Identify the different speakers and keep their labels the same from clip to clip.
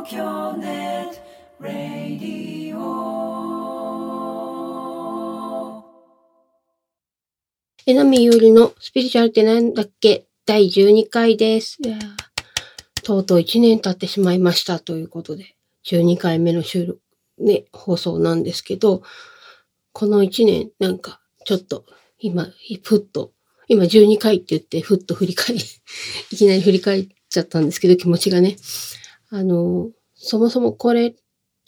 Speaker 1: 京ネットラディオ。
Speaker 2: えなみよりのスピリチュアルってなんだっけ第12回です。いやとうとう1年経ってしまいましたということで、12回目の収録ね、放送なんですけど、この1年なんかちょっと今12回って言ってふっと振り返り、いきなり振り返っちゃったんですけど、気持ちがね、そもそもこれ、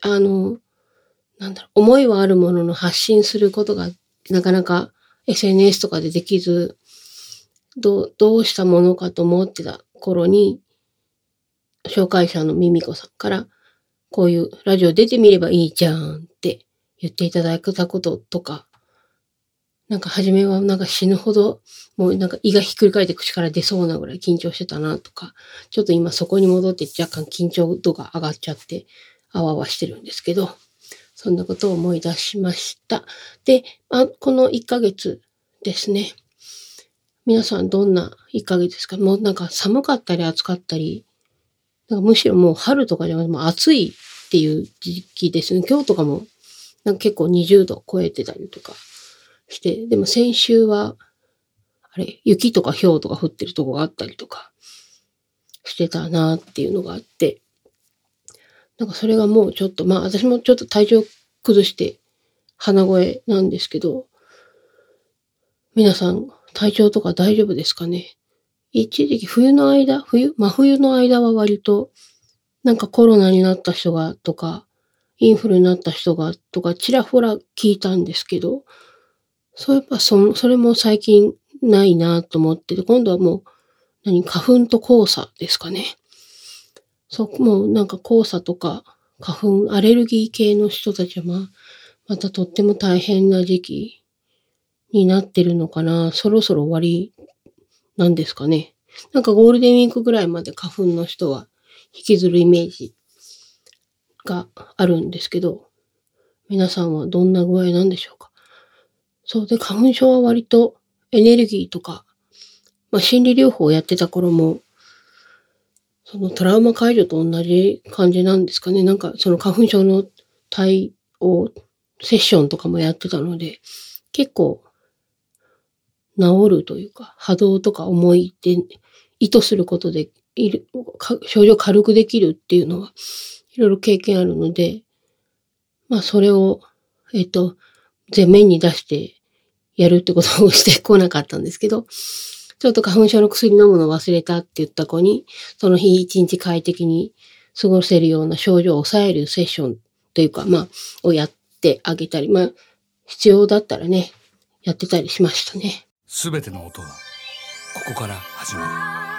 Speaker 2: 思いはあるものの発信することがなかなか SNS とかでできず、どうしたものかと思ってた頃に、紹介者のミミコさんから、こういうラジオ出てみればいいじゃんって言っていただいたこととか、なんか初めはなんか死ぬほど、もうなんか胃がひっくり返って口から出そうなぐらい緊張してたなとか、ちょっと今そこに戻って若干緊張度が上がっちゃって、あわあわしてるんですけど、そんなことを思い出しました。で、この1ヶ月ですね。皆さんどんな1ヶ月ですか？もうなんか寒かったり暑かったり、なんかむしろもう春とかじゃなくても暑いっていう時期ですね。今日とかもなんか結構20度超えてたりとかして、でも先週は、雪とか氷とか降ってるとこがあったりとかしてたなっていうのがあって、なんかそれがもうちょっと、私もちょっと体調崩して鼻声なんですけど、皆さん体調とか大丈夫ですかね？一時期真冬の間は割と、なんかコロナになった人がとか、インフルになった人がとか、ちらほら聞いたんですけど、そういえばそれも最近ないなと思ってて、今度はもう、花粉と黄砂ですかね。もうなんか黄砂とか花粉、アレルギー系の人たちはまたとっても大変な時期になってるのかな。そろそろ終わりなんですかね。なんかゴールデンウィークぐらいまで花粉の人は引きずるイメージがあるんですけど、皆さんはどんな具合なんでしょうか。そうで、花粉症は割とエネルギーとか、心理療法をやってた頃も、そのトラウマ解除と同じ感じなんですかね。なんかその花粉症の対応、セッションとかもやってたので、結構治るというか、波動とか思いで意図することで症状軽くできるっていうのは、いろいろ経験あるので、それを、前面に出してやるってことをしてこなかったんですけど、ちょっと花粉症の薬飲むの忘れたって言った子に、その日一日快適に過ごせるような症状を抑えるセッションというか、をやってあげたり、必要だったらね、やってたりしましたね。
Speaker 3: すべての音は、ここから始まる。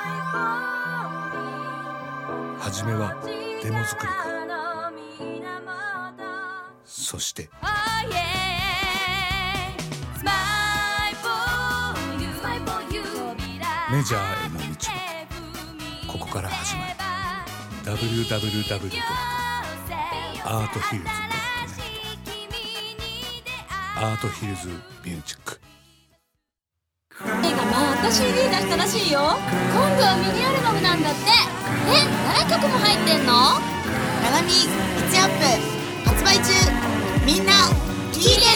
Speaker 3: はじめはデモ作りから。そしてメジャーへの道はここから始まる。 www.arthhills.net アートヒルズミュージック。
Speaker 4: 映画また CD 出したらしいよ。今度はミニアルバムなんだって。何曲も入ってんの？
Speaker 5: ナナミ1アップ発売中。みんな聞いてね。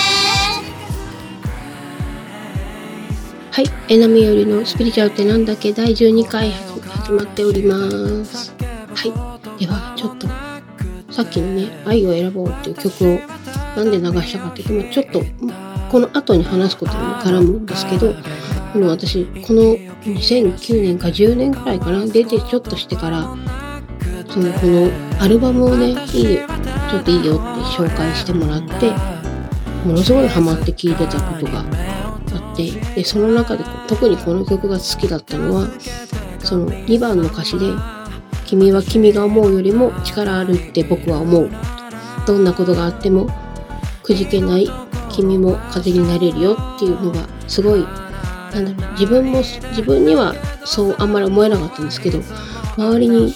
Speaker 2: はい、えなみよりのスピリチュアルってなんだっけ第12回始まっております。はい、ではちょっとさっきのね、愛を選ぼうっていう曲をなんで流したかっていうと、ちょっとこの後に話すことにも絡むんですけど、私この2009年か10年くらいかな、出てちょっとしてからこのアルバムをね、ちょっといいよって紹介してもらって、ものすごいハマって聴いてたことがあって、でその中で特にこの曲が好きだったのは、その2番の歌詞で、君は君が思うよりも力あるって僕は思う。どんなことがあってもくじけない君も風になれるよっていうのがすごい、自分にはそうあんまり思えなかったんですけど、周りに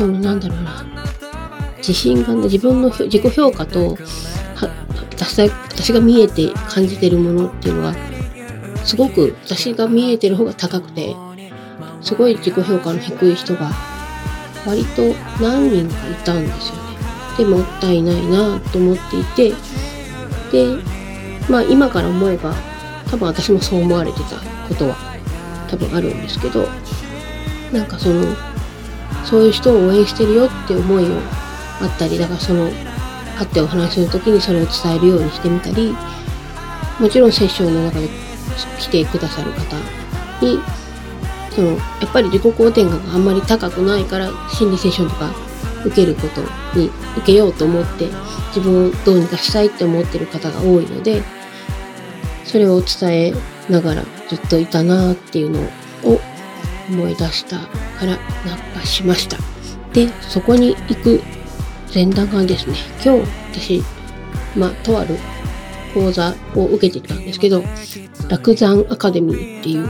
Speaker 2: 自信がね、自分の自己評価と私が見えて感じてるものっていうのがすごく、私が見えてる方が高くて、すごい自己評価の低い人が割と何人かいたんですよね。で、もったいないなと思っていて、で、今から思えば多分私もそう思われてたことは多分あるんですけど、なんかそういう人を応援してるよって思いをあったり、だから会ってお話しするときにそれを伝えるようにしてみたり、もちろんセッションの中で来てくださる方にやっぱり自己肯定感があんまり高くないから心理セッションとか受けようと思って自分をどうにかしたいって思ってる方が多いので、それを伝えながらずっといたなっていうのを思い出したからナンパしました。で、そこに行く前段がですね、今日私とある講座を受けてたんですけど、楽山アカデミーっていう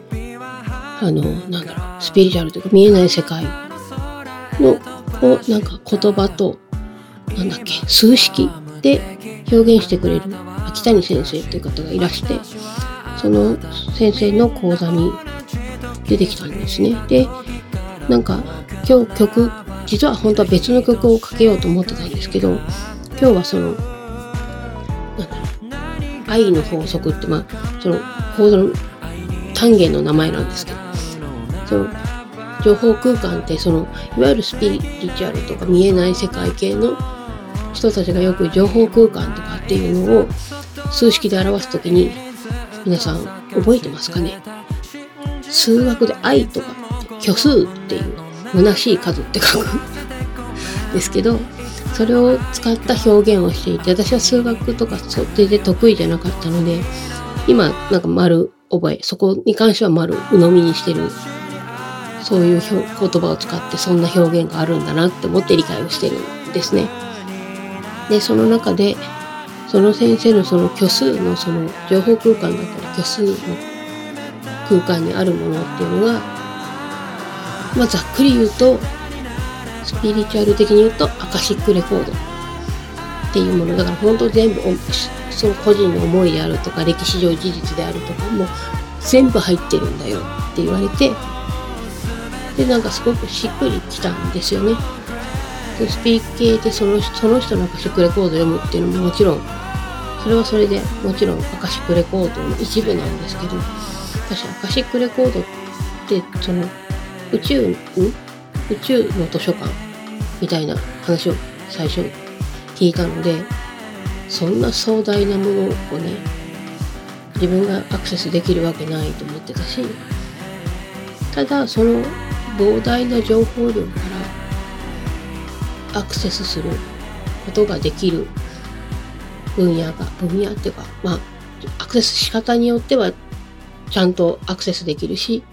Speaker 2: スピリチュアルというか見えない世界のをなんか言葉と数式で表現してくれる秋谷先生という方がいらして、その先生の講座に出てきたんですね。で、今日実は本当は別の曲をかけようと思ってたんですけど、今日は愛の法則ってその講座の単元の名前なんですけど、情報空間っていわゆるスピリチュアルとか見えない世界系の人たちがよく情報空間とかっていうのを数式で表すときに、皆さん覚えてますかね？数学で愛とか虚数っていう虚しい数って書くんですけど、それを使った表現をしていて、私は数学とか全然得意じゃなかったので、今丸覚え、そこに関しては丸鵜呑みにしてる、そういう言葉を使ってそんな表現があるんだなって思って理解をしてるんですね。で、その中でその先生の虚数の情報空間だったり虚数の空間にあるものっていうのが、ざっくり言うとスピリチュアル的に言うとアカシックレコードっていうものだから、本当全部その個人の思いであるとか歴史上事実であるとかも全部入ってるんだよって言われて、ですごくしっくりきたんですよね。で、スピ系でその人のアカシックレコードを読むっていうのももちろんそれはそれでもちろんアカシックレコードの一部なんですけど、私アカシックレコードって宇宙の図書館みたいな話を最初聞いたので、そんな壮大なものをね自分がアクセスできるわけないと思ってたし、ただその膨大な情報量からアクセスすることができる分野っていうか、アクセス仕方によってはちゃんとアクセスできるし、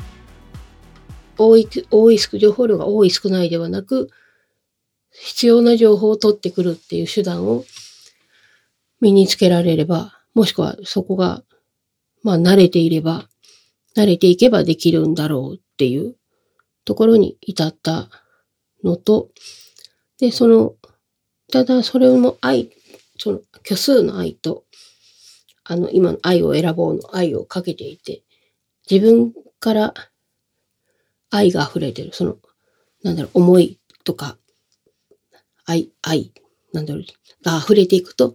Speaker 2: 情報量が多い少ないではなく、必要な情報を取ってくるっていう手段を身につけられれば、もしくはそこが慣れていけばできるんだろうっていうところに至ったのと、で、ただそれも虚数の愛と、今の愛を選ぼうの愛をかけていて、自分から愛が溢れてる、思いとか、愛が溢れていくと、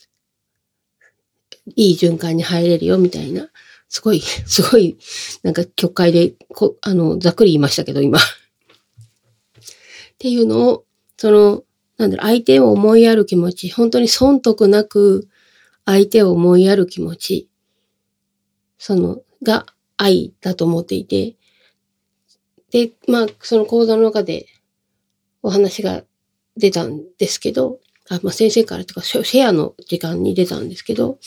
Speaker 2: いい循環に入れるよみたいな、すごい、曲解で、ざっくり言いましたけど、今。っていうのを、相手を思いやる気持ち、本当に損得なく相手を思いやる気持ち、が愛だと思っていて、で、その講座の中でお話が出たんですけど、先生からとかシェアの時間に出たんですけど、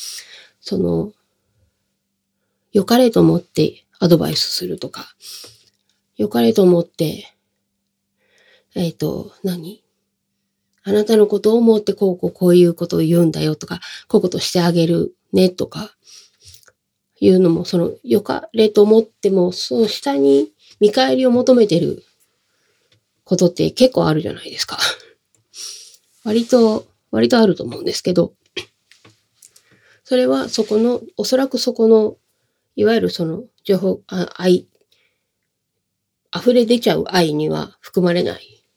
Speaker 2: 良かれと思ってアドバイスするとか、良かれと思って、あなたのことを思ってこういうことを言うんだよとか、こういうことしてあげるねとか、いうのも、良かれと思っても、その下に見返りを求めてることって結構あるじゃないですか。割とあると思うんですけど、それはおそらくそこの、いわゆる情報、溢れ出ちゃう愛には含まれない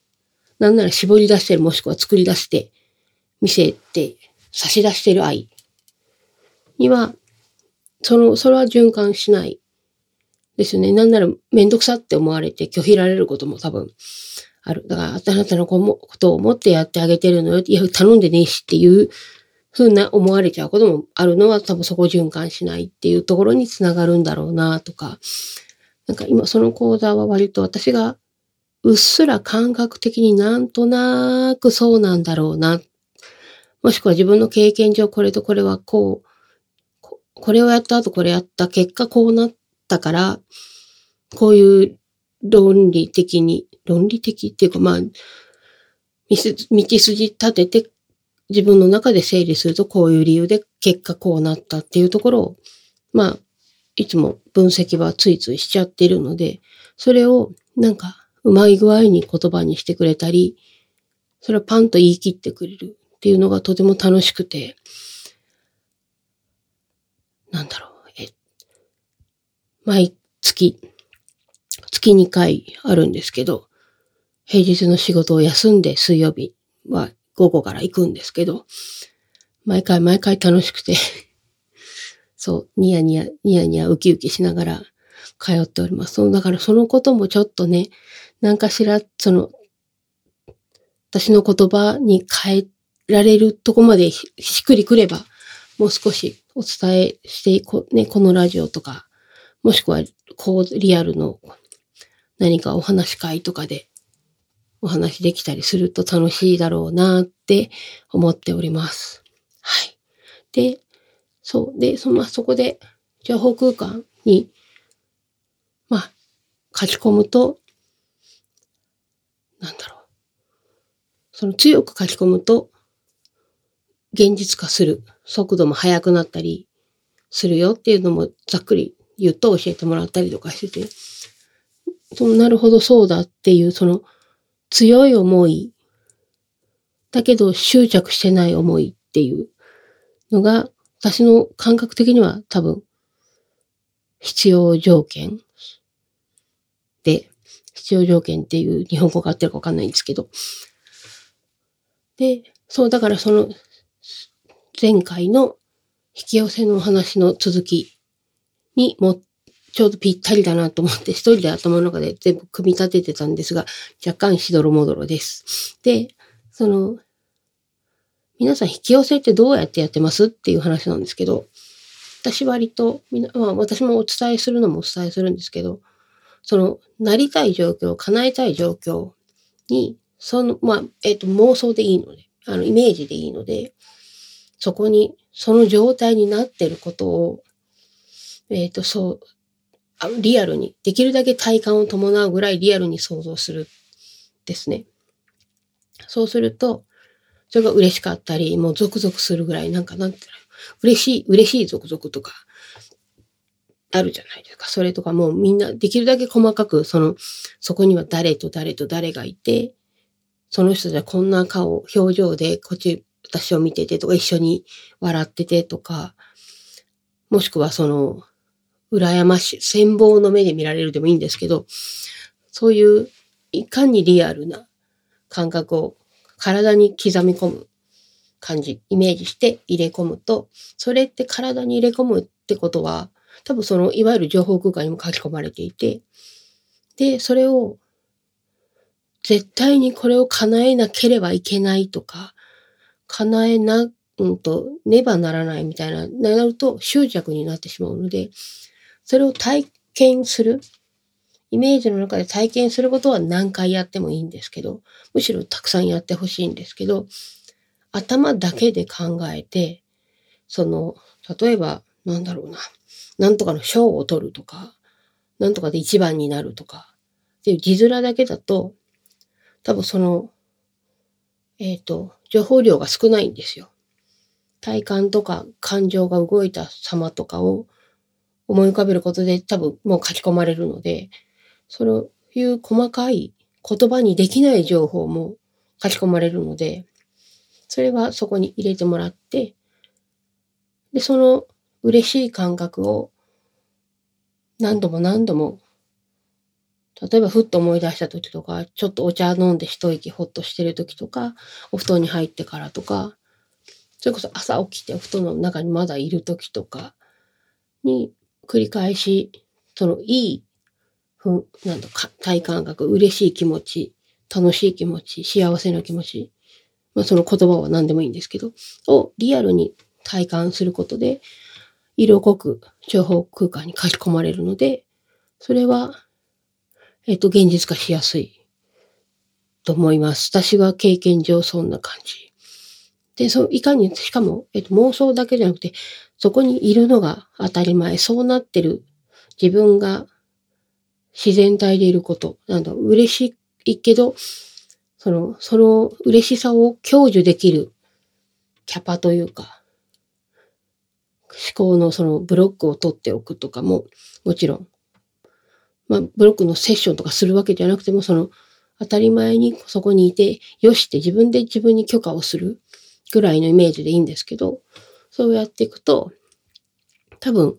Speaker 2: なんなら絞り出してる、もしくは作り出して、見せて、差し出してる愛には、それは循環しないですよね。なんならめんどくさって思われて拒否られることも多分ある。だから、あなたのことを思ってやってあげてるのよ。いや、頼んでねえしっていう風な思われちゃうこともあるのは多分そこ循環しないっていうところにつながるんだろうなとか。なんか今その講座は割と私がうっすら感覚的になんとなくそうなんだろうな。もしくは自分の経験上これとこれはこれをやった後これやった結果こうなったから、こういう論理的っていうか道筋立てて自分の中で整理するとこういう理由で結果こうなったっていうところを、いつも分析はついついしちゃっているので、それをなんかうまい具合に言葉にしてくれたり、それをパンと言い切ってくれるっていうのがとても楽しくて、毎月2回あるんですけど、平日の仕事を休んで水曜日は午後から行くんですけど、毎回楽しくて、そう、ニヤニヤウキウキしながら通っております。だからそのこともちょっとね、なんかしら、私の言葉に変えられるとこまでしっくりくれば、もう少しお伝えしてこのラジオとか、もしくはリアルの何かお話し会とかでお話できたりすると楽しいだろうなって思っております。はい。で、そこで情報空間に、書き込むと、強く書き込むと、現実化する速度も速くなったりするよっていうのもざっくり言うと教えてもらったりとかしてて、なるほどそうだっていう強い思い、だけど執着してない思いっていうのが、私の感覚的には多分必要条件っていう日本語が合ってるかわかんないんですけど。で、だから前回の引き寄せのお話の続きにもちょうどぴったりだなと思って一人で頭の中で全部組み立ててたんですが、若干しどろもどろです。で、皆さん引き寄せってどうやってやってますっていう話なんですけど、私割と私もお伝えするのもお伝えするんですけど、なりたい状況、叶えたい状況に、妄想でいいので、イメージでいいので、そこに、その状態になってることを、リアルに、できるだけ体感を伴うぐらいリアルに想像するですね。そうすると、それが嬉しかったり、もうゾクゾクするぐらい、嬉しいゾクゾクとか、あるじゃないですか。それとかもうみんなできるだけ細かく、そこには誰と誰と誰がいて、その人じゃこんな表情で私を見ててとか、一緒に笑っててとか、もしくは羨ましい、羨望の目で見られるでもいいんですけど、そういういかにリアルな感覚を体に刻み込む感じ、イメージして入れ込むと、それって体に入れ込むってことは、多分いわゆる情報空間にも書き込まれていて、で、それを、絶対にこれを叶えなければいけないとか、叶えな、ねばならないみたいなると執着になってしまうので、それを体験する、イメージの中で体験することは何回やってもいいんですけど、むしろたくさんやってほしいんですけど、頭だけで考えて、例えば、なんとかの賞を取るとか、なんとかで一番になるとか、っていう字面だけだと、多分情報量が少ないんですよ。体感とか感情が動いた様とかを思い浮かべることで多分もう書き込まれるので、そういう細かい言葉にできない情報も書き込まれるので、それはそこに入れてもらって、で、その嬉しい感覚を何度も、 例えばふっと思い出した時とか、ちょっとお茶飲んで一息ほっとしてる時とか、お布団に入ってからとか、それこそ朝起きてお布団の中にまだいる時とかに繰り返し、そのいい体感覚、嬉しい気持ち、楽しい気持ち、幸せな気持ち、その言葉は何でもいいんですけど、をリアルに体感することで、色濃く情報空間に書き込まれるので、それは、現実化しやすいと思います。私は経験上そんな感じ。で、いかに、しかも、妄想だけじゃなくて、そこにいるのが当たり前、そうなってる自分が自然体でいること、嬉しいけど、その嬉しさを享受できるキャパというか、思考のそのブロックを取っておくとかも、もちろん、ブロックのセッションとかするわけじゃなくても、当たり前にそこにいて、よしって自分で自分に許可をするぐらいのイメージでいいんですけど、そうやっていくと、多分、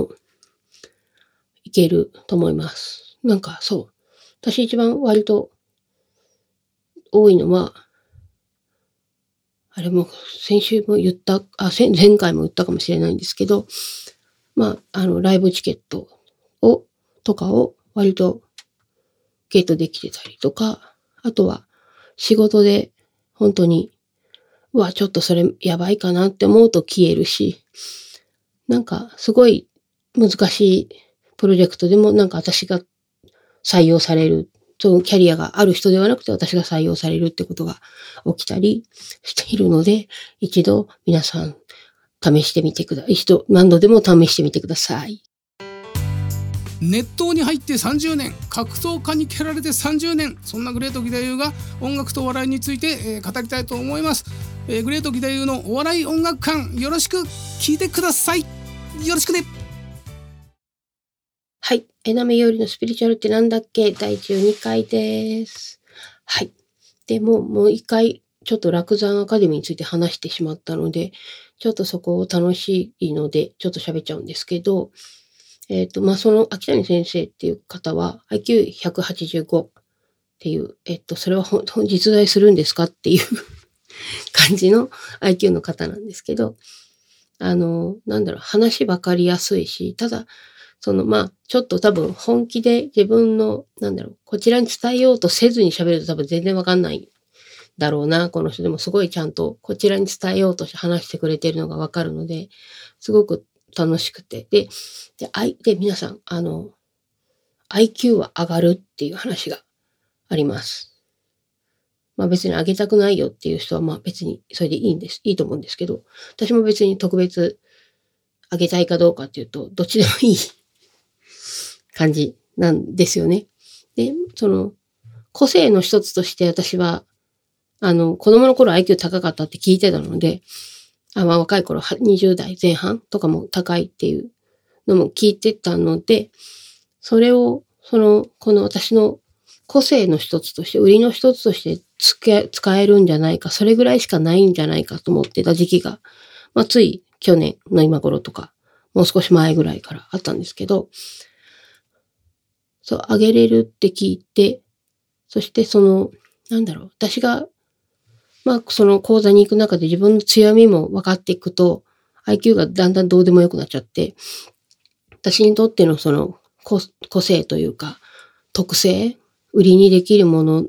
Speaker 2: いけると思います。私一番割と多いのは、あれも先週も言った、前回も言ったかもしれないんですけど、ライブチケットとかを割とゲットできてたりとか、あとは仕事で本当に、ちょっとそれやばいかなって思うと消えるし、すごい難しいプロジェクトでも私が採用される、そのキャリアがある人ではなくて私が採用されるってことが起きたりしているので、一度皆さん試してみてください。何度でも試してみてください。
Speaker 6: 熱湯に入って30年、格闘家に蹴られて30年、そんなグレート義太夫が音楽と笑いについて、語りたいと思います。グレート義太夫のお笑い音楽館、よろしく聞いてください。よろしくね。
Speaker 2: はい。なめよりのスピリチュアルってなんだっけ？第12回です。はい。でもう一回、ちょっと楽山アカデミーについて話してしまったので、ちょっとそこを楽しいので、ちょっと喋っちゃうんですけど、その秋谷先生っていう方は IQ185 っていう、それは実在するんですかっていう感じの IQ の方なんですけど、話分かりやすいし、ただ、ちょっと多分本気で自分の、こちらに伝えようとせずに喋ると多分全然わかんないだろうな、この人でもすごいちゃんとこちらに伝えようとして話してくれてるのがわかるので、すごく楽しくて。で、皆さん、IQ は上がるっていう話があります。別に上げたくないよっていう人は別にそれでいいと思うんですけど、私も別に特別上げたいかどうかっていうと、どっちでもいい感じなんですよね。で、個性の一つとして私は、子供の頃 IQ 高かったって聞いてたので、若い頃20代前半とかも高いっていうのも聞いてたので、それを、この私の個性の一つとして、売りの一つとして使えるんじゃないか、それぐらいしかないんじゃないかと思ってた時期が、つい去年の今頃とか、もう少し前ぐらいからあったんですけど、上げれるって聞いて、そして私が、その講座に行く中で自分の強みも分かっていくと、IQ がだんだんどうでもよくなっちゃって、私にとっての個性というか、特性、売りにできるもの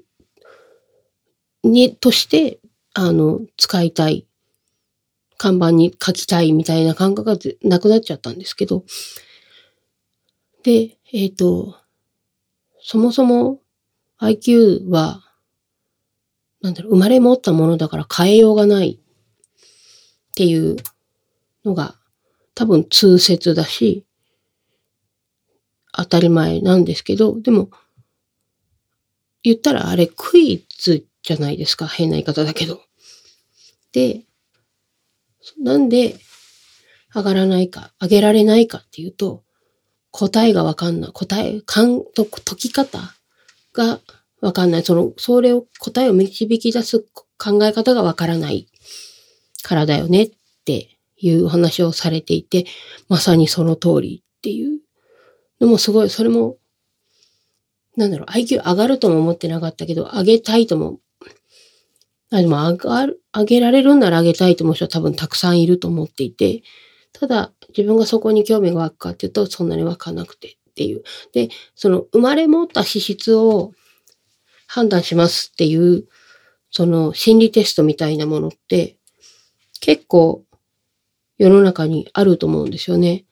Speaker 2: として、使いたい、看板に書きたいみたいな感覚がなくなっちゃったんですけど、で、そもそも IQ は、生まれ持ったものだから変えようがないっていうのが多分通説だし、当たり前なんですけど、でも、言ったらあれクイズじゃないですか。変な言い方だけど。で、なんで上がらないか、上げられないかっていうと、答えがわかんない。解き方がわかんない。答えを導き出す考え方がわからないからだよねっていう話をされていて、まさにその通りっていうのもすごい、それも IQ 上がるとも思ってなかったけど、上げたいとも、でも上げられるんなら上げたいと思う人は多分たくさんいると思っていて、ただ自分がそこに興味が湧くかっていうとそんなに湧かなくてっていう。で、その生まれ持った資質を判断しますっていう、その心理テストみたいなものって結構世の中にあると思うんですよね。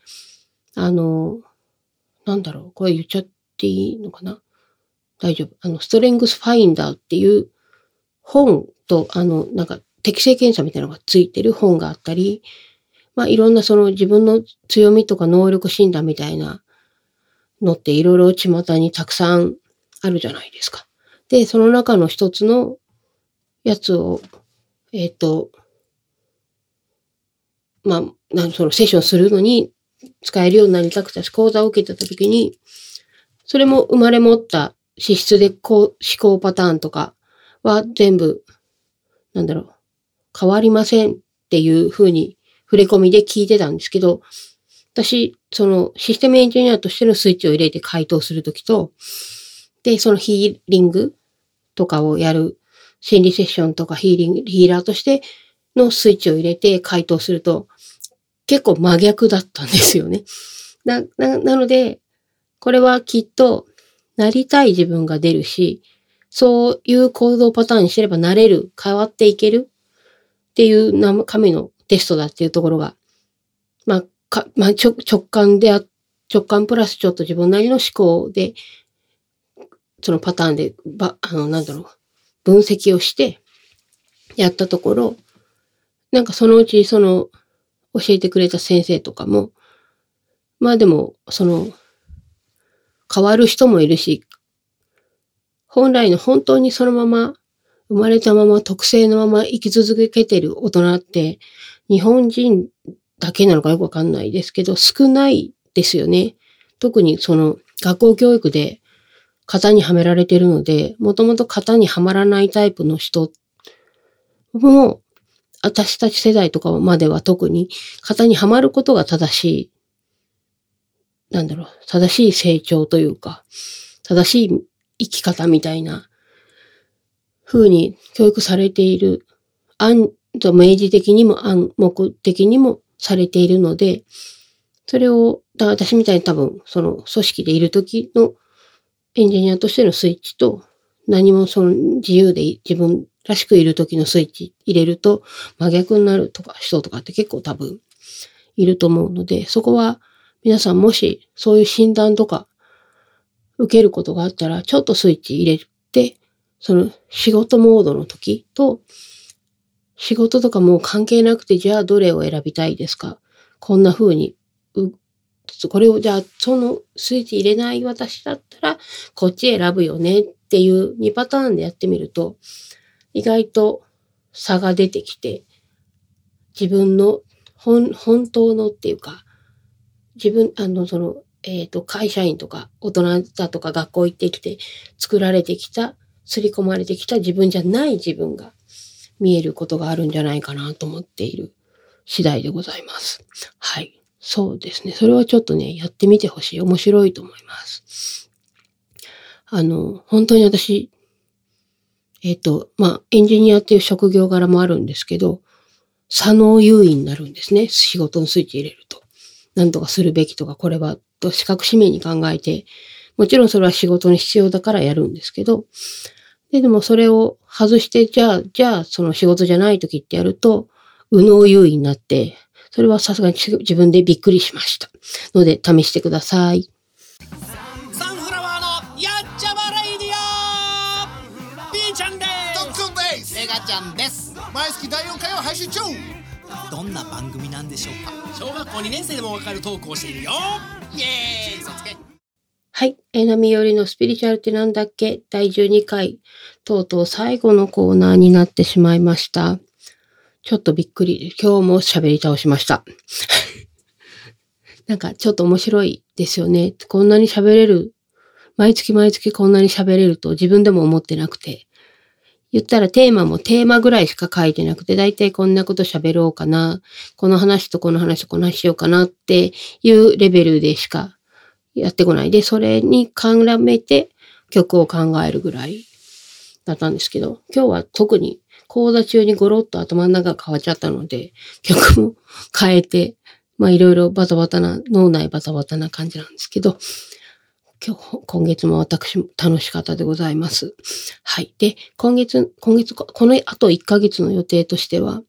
Speaker 2: これ言っちゃっていいのかな？大丈夫。ストレングスファインダーっていう本と、適性検査みたいなのがついてる本があったり、いろんなその自分の強みとか能力診断みたいなのっていろいろ巷にたくさんあるじゃないですか。で、その中の一つのやつを、そのセッションするのに使えるようになりたくて講座を受けてた時に、それも生まれ持った資質で思考パターンとかは全部、変わりませんっていう風に触れ込みで聞いてたんですけど、私、そのシステムエンジニアとしてのスイッチを入れて回答するときと、で、そのヒーリングとかをやる心理セッションとかヒーラーとしてのスイッチを入れて回答すると、結構真逆だったんですよね。なので、これはきっとなりたい自分が出るし、そういう行動パターンにしてればなれる、変わっていけるっていう神のテストだっていうところが、直感プラスちょっと自分なりの思考で、そのパターンで、分析をしてやったところ、そのうち教えてくれた先生とかも、でも、変わる人もいるし、本来の本当にそのまま、生まれたまま特性のまま生き続けてる大人って、日本人だけなのかよくわかんないですけど、少ないですよね。特に学校教育で型にはめられてるので、もともと型にはまらないタイプの人も、私たち世代とかまでは特に型にはまることが正しい成長というか、正しい生き方みたいな風に教育されている、明示的にも暗黙的にもされているので、それを、私みたいに多分、その組織でいる時のエンジニアとしてのスイッチと、何も自由で自分らしくいる時のスイッチ入れると真逆になる人とかって結構多分いると思うので、そこは皆さんもしそういう診断とか受けることがあったら、ちょっとスイッチ入れて、仕事モードの時と、仕事とかもう関係なくて、じゃあどれを選びたいですか？こんな風に、これをじゃあそのスイッチ入れない私だったら、こっち選ぶよねっていう2パターンでやってみると、意外と差が出てきて、自分の本当のっていうか、会社員とか大人だとか学校行ってきて作られてきた、刷り込まれてきた自分じゃない自分が見えることがあるんじゃないかなと思っている次第でございます。はい。そうですね。それはちょっとね、やってみてほしい。面白いと思います。本当に私、エンジニアっていう職業柄もあるんですけど、左脳優位になるんですね。仕事のスイッチ入れると。何とかするべきとか、これはと資格使命に考えて、もちろんそれは仕事に必要だからやるんですけど、でもそれを外して、じゃあその仕事じゃない時ってやると、右脳優位になって、それはさすがに自分でびっくりしました。ので、試してください。
Speaker 7: サンフラワーのやっちゃまレイディオピーちゃんです。
Speaker 5: トックンです。
Speaker 7: メガちゃんです。
Speaker 5: 毎月第4回を配信中。
Speaker 7: どんな番組なんでしょうか。小学校2年生でもわかるトークをしているよ。イエーイ。嘘つけ。
Speaker 2: はい。ナミよりのスピリチュアルってなんだっけ？第12回。とうとう最後のコーナーになってしまいました。ちょっとびっくり。今日も喋り倒しました。ちょっと面白いですよね。こんなに喋れる。毎月こんなに喋れると自分でも思ってなくて。言ったらテーマもテーマぐらいしか書いてなくて、だいたいこんなこと喋ろうかな。この話とこの話とこの話しようかなっていうレベルでしかやってこないで、それに絡めて曲を考えるぐらいだったんですけど、今日は特に講座中にゴロッと頭の中が変わっちゃったので、曲も変えて、いろいろ脳内バタバタな感じなんですけど、今月も私も楽しかったでございます。はい。で、今月、このあと1ヶ月の予定としては、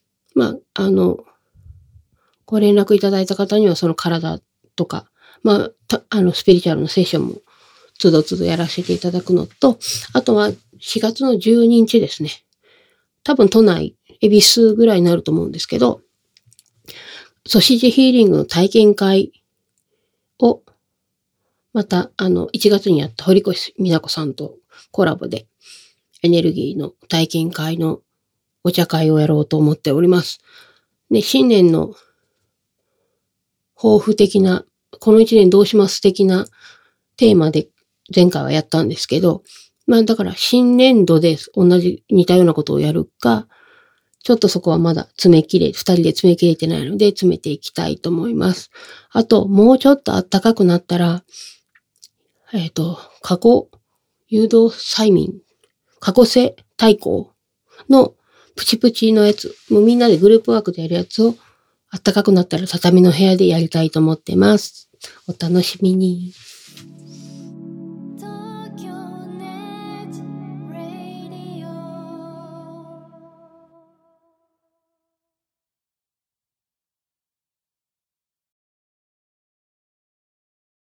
Speaker 2: ご連絡いただいた方にはその体とか、スピリチュアルのセッションもつどつどやらせていただくのと、あとは4月の12日ですね。多分都内、恵比寿ぐらいになると思うんですけど、ソシジヒーリングの体験会を、また、1月にやった堀越美奈子さんとコラボで、エネルギーの体験会のお茶会をやろうと思っております。で、新年の抱負的な、この1年どうします的なテーマで前回はやったんですけど、だから新年度で似たようなことをやるか、ちょっとそこはまだ2人で詰め切れてないので詰めていきたいと思います。あと、もうちょっと暖かくなったら、過去誘導催眠、過去性対抗のプチプチのやつ、もうみんなでグループワークでやるやつを暖かくなったら畳の部屋でやりたいと思ってます。お楽しみに。